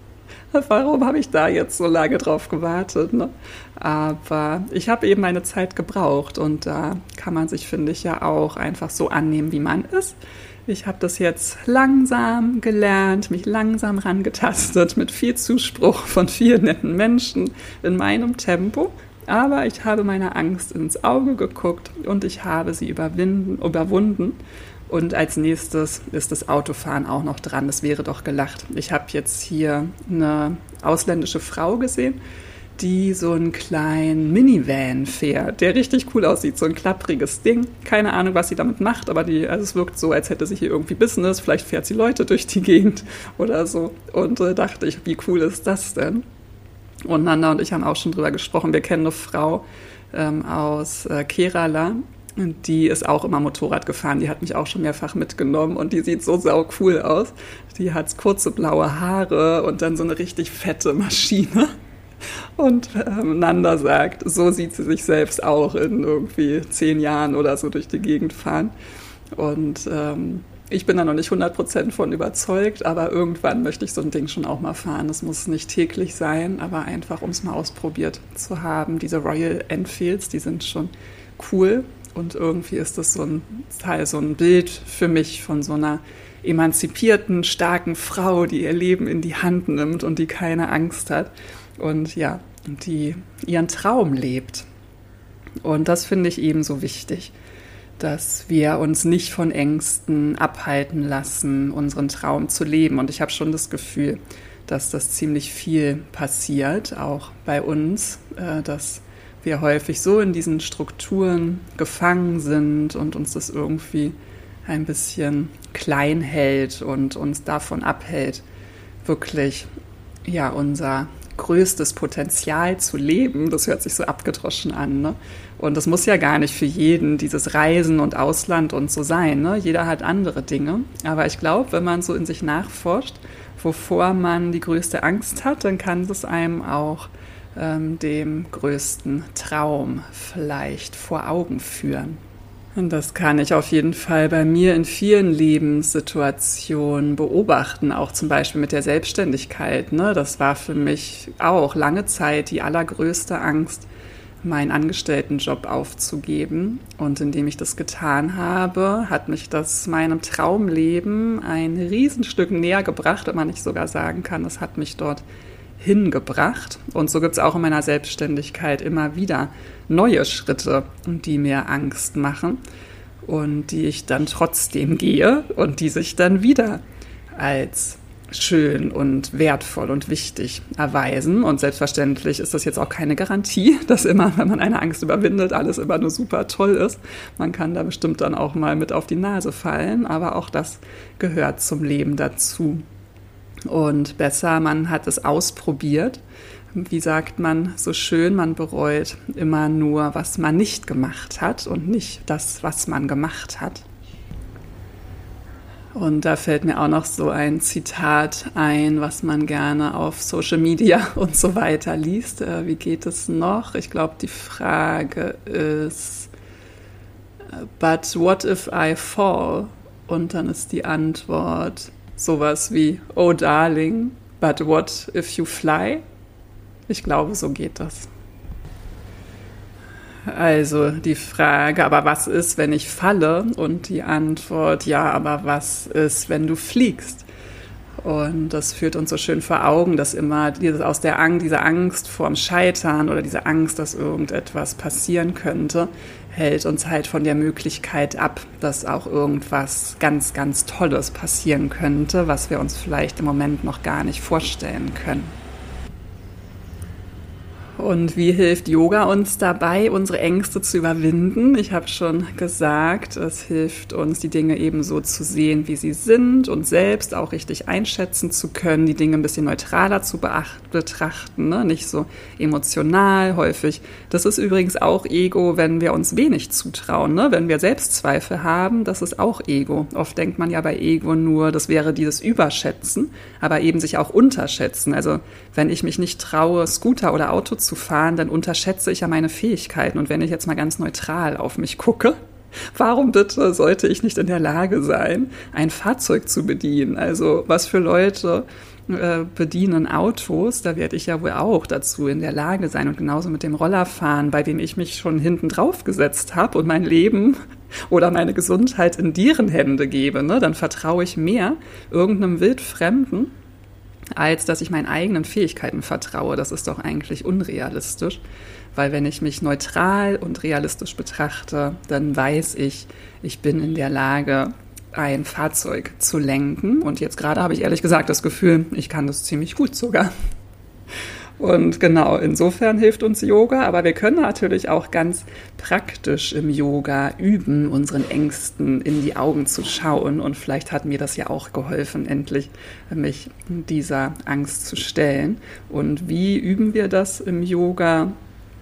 warum habe ich da jetzt so lange drauf gewartet? Ne? Aber ich habe eben meine Zeit gebraucht und da kann man sich, finde ich, ja auch einfach so annehmen, wie man ist. Ich habe das jetzt langsam gelernt, mich langsam rangetastet, mit viel Zuspruch von vielen netten Menschen in meinem Tempo. Aber ich habe meiner Angst ins Auge geguckt und ich habe sie überwinden, überwunden. Und als nächstes ist das Autofahren auch noch dran. Das wäre doch gelacht. Ich habe jetzt hier eine ausländische Frau gesehen, die so einen kleinen Minivan fährt, der richtig cool aussieht, so ein klappriges Ding. Keine Ahnung, was sie damit macht, aber die, also es wirkt so, als hätte sie hier irgendwie Business. Vielleicht fährt sie Leute durch die Gegend oder so. Und äh, dachte ich, wie cool ist das denn? Und Nanda und ich haben auch schon drüber gesprochen. Wir kennen eine Frau ähm, aus äh, Kerala. Die ist auch immer Motorrad gefahren, die hat mich auch schon mehrfach mitgenommen und die sieht so sau cool aus. Die hat kurze blaue Haare und dann so eine richtig fette Maschine. Und ähm, Nanda sagt, so sieht sie sich selbst auch in irgendwie zehn Jahren oder so durch die Gegend fahren. Und ähm, ich bin da noch nicht hundert Prozent von überzeugt, aber irgendwann möchte ich so ein Ding schon auch mal fahren. Das muss nicht täglich sein, aber einfach, um es mal ausprobiert zu haben. Diese Royal Enfields, die sind schon cool. Und irgendwie ist das so ein Teil, so ein Bild für mich von so einer emanzipierten, starken Frau, die ihr Leben in die Hand nimmt und die keine Angst hat. und ja, die ihren Traum lebt. Und das finde ich eben so wichtig, dass wir uns nicht von Ängsten abhalten lassen, unseren Traum zu leben. Und ich habe schon das Gefühl, dass das ziemlich viel passiert, auch bei uns, dass wir häufig so in diesen Strukturen gefangen sind und uns das irgendwie ein bisschen klein hält und uns davon abhält, wirklich ja unser größtes Potenzial zu leben. Das hört sich so abgedroschen an, ne? Und das muss ja gar nicht für jeden dieses Reisen und Ausland und so sein, ne? Jeder hat andere Dinge. Aber ich glaube, wenn man so in sich nachforscht, wovor man die größte Angst hat, dann kann das einem auch ähm, dem größten Traum vielleicht vor Augen führen. Und das kann ich auf jeden Fall bei mir in vielen Lebenssituationen beobachten, auch zum Beispiel mit der Selbstständigkeit, ne? Das war für mich auch lange Zeit die allergrößte Angst, meinen Angestelltenjob aufzugeben. Und indem ich das getan habe, hat mich das meinem Traumleben ein Riesenstück näher gebracht, wenn man nicht sogar sagen kann, es hat mich dort hingebracht. Und so gibt es auch in meiner Selbstständigkeit immer wieder neue Schritte, die mir Angst machen und die ich dann trotzdem gehe und die sich dann wieder als schön und wertvoll und wichtig erweisen. Und selbstverständlich ist das jetzt auch keine Garantie, dass immer, wenn man eine Angst überwindet, alles immer nur super toll ist. Man kann da bestimmt dann auch mal mit auf die Nase fallen, aber auch das gehört zum Leben dazu. Und besser, man hat es ausprobiert. Wie sagt man so schön, man bereut immer nur, was man nicht gemacht hat und nicht das, was man gemacht hat. Und da fällt mir auch noch so ein Zitat ein, was man gerne auf Social Media und so weiter liest. Wie geht es noch? Ich glaube, die Frage ist, but what if I fall? Und dann ist die Antwort sowas wie, oh darling, but what if you fly? Ich glaube, so geht das. Also die Frage, aber was ist, wenn ich falle? Und die Antwort, ja, aber was ist, wenn du fliegst? Und das führt uns so schön vor Augen, dass immer dieses aus der Angst, diese Angst vorm Scheitern oder diese Angst, dass irgendetwas passieren könnte, hält uns halt von der Möglichkeit ab, dass auch irgendwas ganz, ganz Tolles passieren könnte, was wir uns vielleicht im Moment noch gar nicht vorstellen können. Und wie hilft Yoga uns dabei, unsere Ängste zu überwinden? Ich habe schon gesagt, es hilft uns, die Dinge eben so zu sehen, wie sie sind und selbst auch richtig einschätzen zu können, die Dinge ein bisschen neutraler zu beacht- betrachten, ne? Nicht so emotional häufig. Das ist übrigens auch Ego, wenn wir uns wenig zutrauen, ne? Wenn wir Selbstzweifel haben, das ist auch Ego. Oft denkt man ja bei Ego nur, das wäre dieses Überschätzen, aber eben sich auch unterschätzen. Also wenn ich mich nicht traue, Scooter oder Auto zu fahren, dann unterschätze ich ja meine Fähigkeiten. Und wenn ich jetzt mal ganz neutral auf mich gucke, warum bitte sollte ich nicht in der Lage sein, ein Fahrzeug zu bedienen? Also was für Leute äh, bedienen Autos, da werde ich ja wohl auch dazu in der Lage sein. Und genauso mit dem Rollerfahren, bei dem ich mich schon hinten drauf gesetzt habe und mein Leben oder meine Gesundheit in deren Hände gebe, ne? Dann vertraue ich mehr irgendeinem Wildfremden, als dass ich meinen eigenen Fähigkeiten vertraue. Das ist doch eigentlich unrealistisch, weil wenn ich mich neutral und realistisch betrachte, dann weiß ich, ich bin in der Lage, ein Fahrzeug zu lenken. Und jetzt gerade habe ich ehrlich gesagt das Gefühl, ich kann das ziemlich gut sogar. Und genau, insofern hilft uns Yoga, aber wir können natürlich auch ganz praktisch im Yoga üben, unseren Ängsten in die Augen zu schauen. Und vielleicht hat mir das ja auch geholfen, endlich mich dieser Angst zu stellen. Und wie üben wir das im Yoga?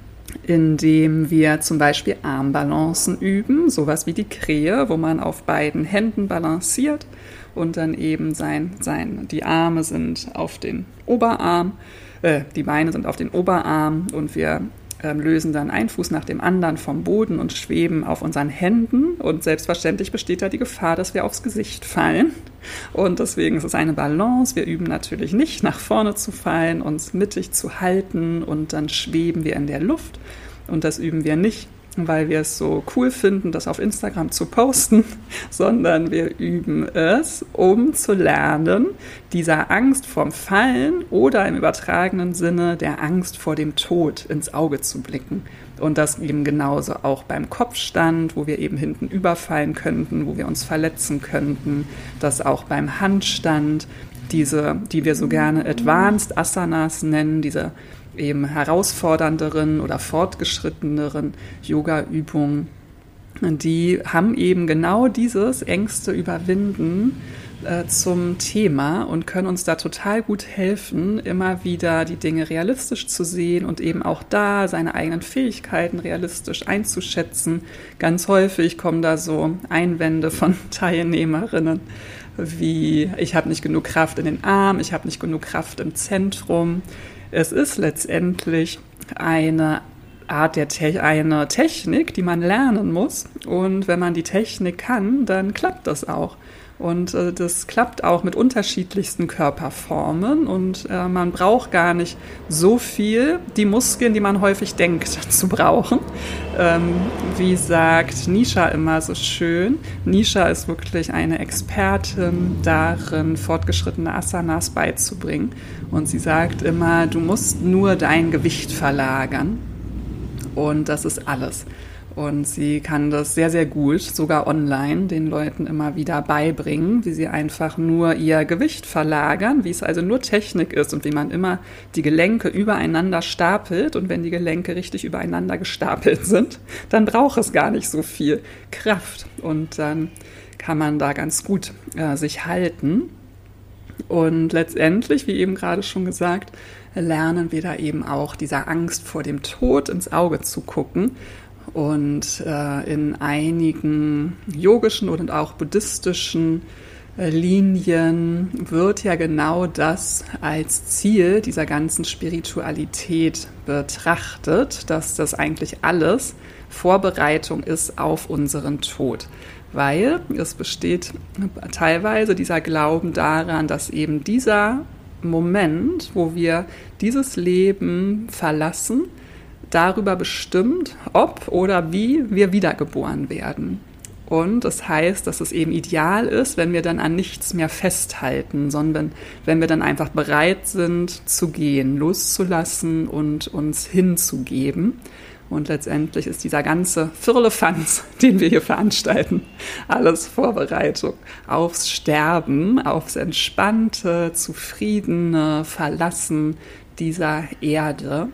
Indem wir zum Beispiel Armbalancen üben, sowas wie die Krähe, wo man auf beiden Händen balanciert und dann eben sein, sein, die Arme sind auf den Oberarm, äh, die Beine sind auf den Oberarm und wir äh, lösen dann einen Fuß nach dem anderen vom Boden und schweben auf unseren Händen und selbstverständlich besteht da die Gefahr, dass wir aufs Gesicht fallen und deswegen ist es eine Balance. Wir üben natürlich nicht nach vorne zu fallen, uns mittig zu halten und dann schweben wir in der Luft und das üben wir nicht, weil wir es so cool finden, das auf Instagram zu posten, sondern wir üben es, um zu lernen, dieser Angst vorm Fallen oder im übertragenen Sinne der Angst vor dem Tod ins Auge zu blicken. Und das eben genauso auch beim Kopfstand, wo wir eben hinten überfallen könnten, wo wir uns verletzen könnten, das auch beim Handstand, diese, die wir so gerne Advanced Asanas nennen, diese eben herausfordernderen oder fortgeschritteneren Yoga-Übungen, die haben eben genau dieses Ängste überwinden äh, zum Thema und können uns da total gut helfen, immer wieder die Dinge realistisch zu sehen und eben auch da seine eigenen Fähigkeiten realistisch einzuschätzen. Ganz häufig kommen da so Einwände von Teilnehmerinnen, wie ich habe nicht genug Kraft in den Armen, ich habe nicht genug Kraft im Zentrum. Es ist letztendlich eine Art der Te- eine Technik, die man lernen muss. Und wenn man die Technik kann, dann klappt das auch. Und äh, das klappt auch mit unterschiedlichsten Körperformen. Und äh, man braucht gar nicht so viel die Muskeln, die man häufig denkt zu brauchen. Ähm, wie sagt Nisha immer so schön, Nisha ist wirklich eine Expertin darin, fortgeschrittene Asanas beizubringen. Und sie sagt immer, du musst nur dein Gewicht verlagern. Und das ist alles. Und sie kann das sehr, sehr gut, sogar online, den Leuten immer wieder beibringen, wie sie einfach nur ihr Gewicht verlagern, wie es also nur Technik ist und wie man immer die Gelenke übereinander stapelt. Und wenn die Gelenke richtig übereinander gestapelt sind, dann braucht es gar nicht so viel Kraft. Und dann kann man da ganz gut äh, sich halten. Und letztendlich, wie eben gerade schon gesagt, lernen wir da eben auch dieser Angst vor dem Tod ins Auge zu gucken. Und äh, in einigen yogischen und auch buddhistischen äh, Linien wird ja genau das als Ziel dieser ganzen Spiritualität betrachtet, dass das eigentlich alles Vorbereitung ist auf unseren Tod. Weil es besteht teilweise dieser Glauben daran, dass eben dieser Moment, wo wir dieses Leben verlassen, darüber bestimmt, ob oder wie wir wiedergeboren werden. Und das heißt, dass es eben ideal ist, wenn wir dann an nichts mehr festhalten, sondern wenn wir dann einfach bereit sind zu gehen, loszulassen und uns hinzugeben. Und letztendlich ist dieser ganze Firlefanz, den wir hier veranstalten, alles Vorbereitung aufs Sterben, aufs entspannte, zufriedene Verlassen dieser Erde.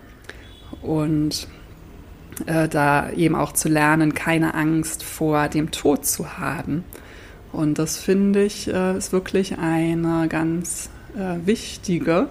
Und äh, da eben auch zu lernen, keine Angst vor dem Tod zu haben. Und das finde ich äh, ist wirklich eine ganz äh, wichtige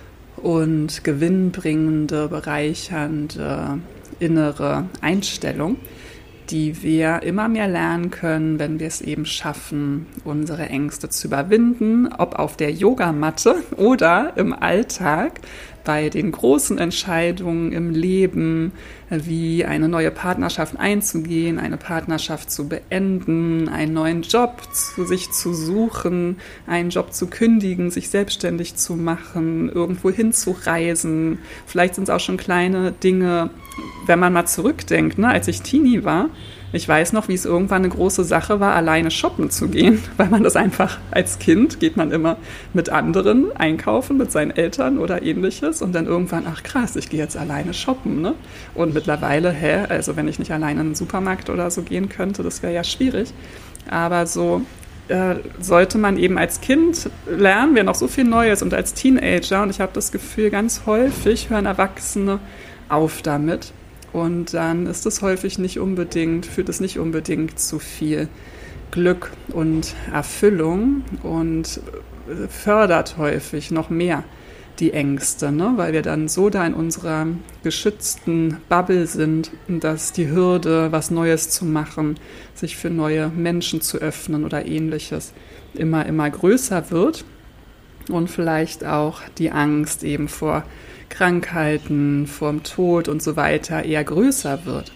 und gewinnbringende, bereichernde innere Einstellung, die wir immer mehr lernen können, wenn wir es eben schaffen, unsere Ängste zu überwinden, ob auf der Yogamatte oder im Alltag, bei den großen Entscheidungen im Leben, wie eine neue Partnerschaft einzugehen, eine Partnerschaft zu beenden, einen neuen Job zu sich zu suchen, einen Job zu kündigen, sich selbstständig zu machen, irgendwo hinzureisen. Vielleicht sind es auch schon kleine Dinge, wenn man mal zurückdenkt, ne, als ich Teenie war. Ich weiß noch, wie es irgendwann eine große Sache war, alleine shoppen zu gehen, weil man das einfach als Kind geht man immer mit anderen einkaufen, mit seinen Eltern oder ähnliches und dann irgendwann, ach krass, ich gehe jetzt alleine shoppen, ne? Und mittlerweile, hä, also wenn ich nicht alleine in den Supermarkt oder so gehen könnte, das wäre ja schwierig. Aber so äh, sollte man eben als Kind lernen, wir noch so viel Neues und als Teenager und ich habe das Gefühl, ganz häufig hören Erwachsene auf damit. Und dann ist es häufig nicht unbedingt, führt es nicht unbedingt zu viel Glück und Erfüllung und fördert häufig noch mehr die Ängste, ne? Weil wir dann so da in unserer geschützten Bubble sind, dass die Hürde, was Neues zu machen, sich für neue Menschen zu öffnen oder ähnliches, immer, immer größer wird und vielleicht auch die Angst eben vor Krankheiten, vorm Tod und so weiter eher größer wird.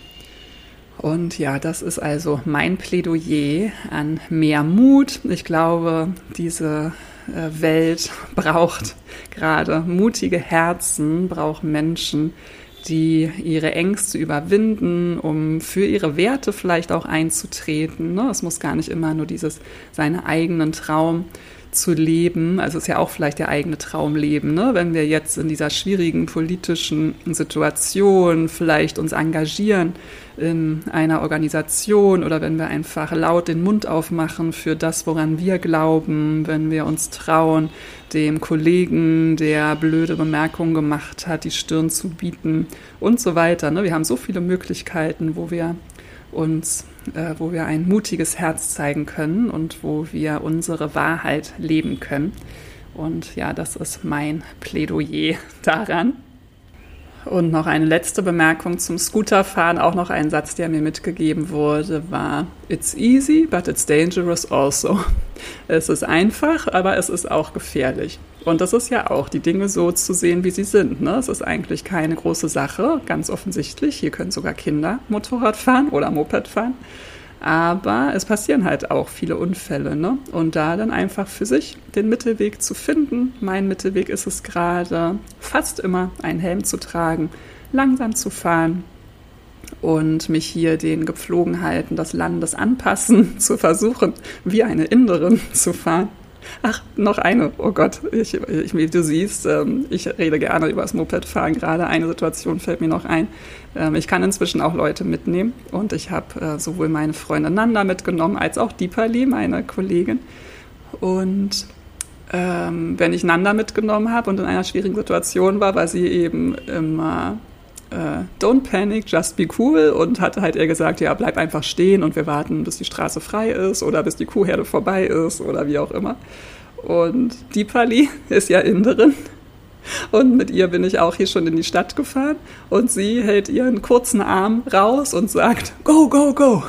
Und ja, das ist also mein Plädoyer an mehr Mut. Ich glaube, diese Welt braucht gerade mutige Herzen, braucht Menschen, die ihre Ängste überwinden, um für ihre Werte vielleicht auch einzutreten. Ne? Es muss gar nicht immer nur dieses seine eigenen Traum zu leben, also es ist ja auch vielleicht der eigene Traum leben, ne? Wenn wir jetzt in dieser schwierigen politischen Situation vielleicht uns engagieren in einer Organisation oder wenn wir einfach laut den Mund aufmachen für das, woran wir glauben, wenn wir uns trauen, dem Kollegen, der blöde Bemerkungen gemacht hat, die Stirn zu bieten und so weiter. Ne? Wir haben so viele Möglichkeiten, wo wir uns, äh, wo wir ein mutiges Herz zeigen können und wo wir unsere Wahrheit leben können. Und ja, das ist mein Plädoyer daran. Und noch eine letzte Bemerkung zum Scooterfahren. Auch noch ein Satz, der mir mitgegeben wurde, war: It's easy, but it's dangerous also. Es ist einfach, aber es ist auch gefährlich. Und das ist ja auch, die Dinge so zu sehen, wie sie sind. Ne? Es ist eigentlich keine große Sache, ganz offensichtlich. Hier können sogar Kinder Motorrad fahren oder Moped fahren. Aber es passieren halt auch viele Unfälle. Ne? Und da dann einfach für sich den Mittelweg zu finden. Mein Mittelweg ist es gerade, fast immer einen Helm zu tragen, langsam zu fahren und mich hier den Gepflogenheiten des Landes anpassen, zu versuchen, wie eine Inderin zu fahren. Ach, noch eine. Oh Gott, ich, ich, wie du siehst, ähm, ich rede gerne über das Mopedfahren. Gerade eine Situation fällt mir noch ein. Ähm, ich kann inzwischen auch Leute mitnehmen und ich habe äh, sowohl meine Freundin Nanda mitgenommen als auch Deepali, meine Kollegin. Und ähm, wenn ich Nanda mitgenommen habe und in einer schwierigen Situation war, war sie eben immer äh, don't panic, just be cool und hatte halt ihr gesagt, ja, bleib einfach stehen und wir warten, bis die Straße frei ist oder bis die Kuhherde vorbei ist oder wie auch immer. Und Deepali ist ja Inderin und mit ihr bin ich auch hier schon in die Stadt gefahren und sie hält ihren kurzen Arm raus und sagt, go, go, go.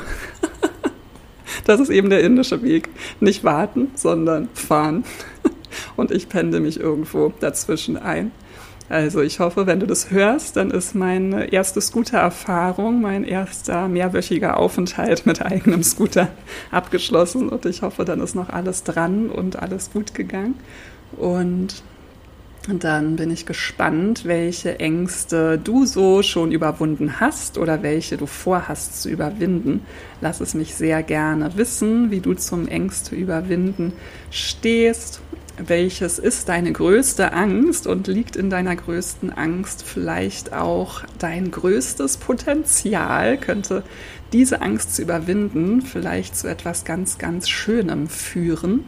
Das ist eben der indische Weg. Nicht warten, sondern fahren. Und ich pendel mich irgendwo dazwischen ein. Also ich hoffe, wenn du das hörst, dann ist meine erste Scooter-Erfahrung, mein erster mehrwöchiger Aufenthalt mit eigenem Scooter abgeschlossen. Und ich hoffe, dann ist noch alles dran und alles gut gegangen. Und dann bin ich gespannt, welche Ängste du so schon überwunden hast oder welche du vorhast zu überwinden. Lass es mich sehr gerne wissen, wie du zum Ängste überwinden stehst. Welches ist deine größte Angst und liegt in deiner größten Angst vielleicht auch dein größtes Potenzial? Könnte diese Angst zu überwinden vielleicht zu etwas ganz, ganz Schönem führen?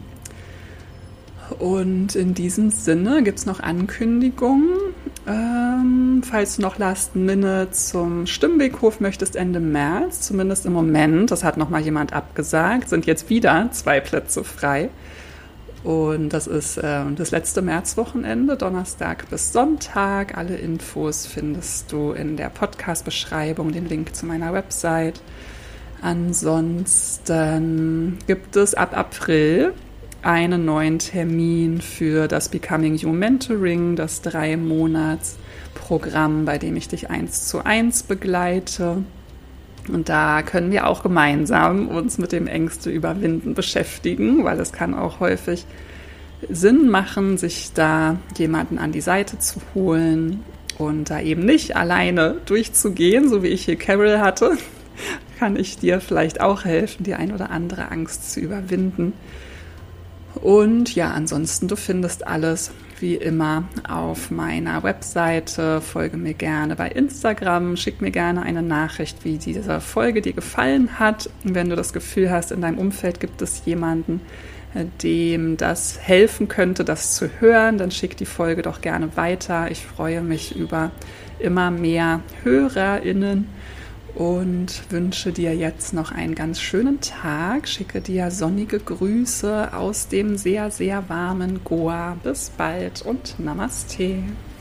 Und in diesem Sinne gibt es noch Ankündigungen. Ähm, falls du noch Last Minute zum Stimmweghof möchtest Ende März, zumindest im Moment, das hat noch mal jemand abgesagt, sind jetzt wieder zwei Plätze frei. Und das ist äh, das letzte Märzwochenende, Donnerstag bis Sonntag. Alle Infos findest du in der Podcast-Beschreibung, den Link zu meiner Website. Ansonsten gibt es ab April einen neuen Termin für das Becoming You Mentoring, das Drei-Monats-Programm, bei dem ich dich eins zu eins begleite. Und da können wir auch gemeinsam uns mit dem Ängste überwinden beschäftigen, weil es kann auch häufig Sinn machen, sich da jemanden an die Seite zu holen und da eben nicht alleine durchzugehen, so wie ich hier Carol hatte, kann ich dir vielleicht auch helfen, die ein oder andere Angst zu überwinden. Und ja, ansonsten, du findest alles wie immer auf meiner Webseite. Folge mir gerne bei Instagram, schick mir gerne eine Nachricht, wie diese Folge dir gefallen hat. Und wenn du das Gefühl hast, in deinem Umfeld gibt es jemanden, dem das helfen könnte, das zu hören, dann schick die Folge doch gerne weiter. Ich freue mich über immer mehr HörerInnen. Und wünsche dir jetzt noch einen ganz schönen Tag. Schicke dir sonnige Grüße aus dem sehr, sehr warmen Goa. Bis bald und Namaste.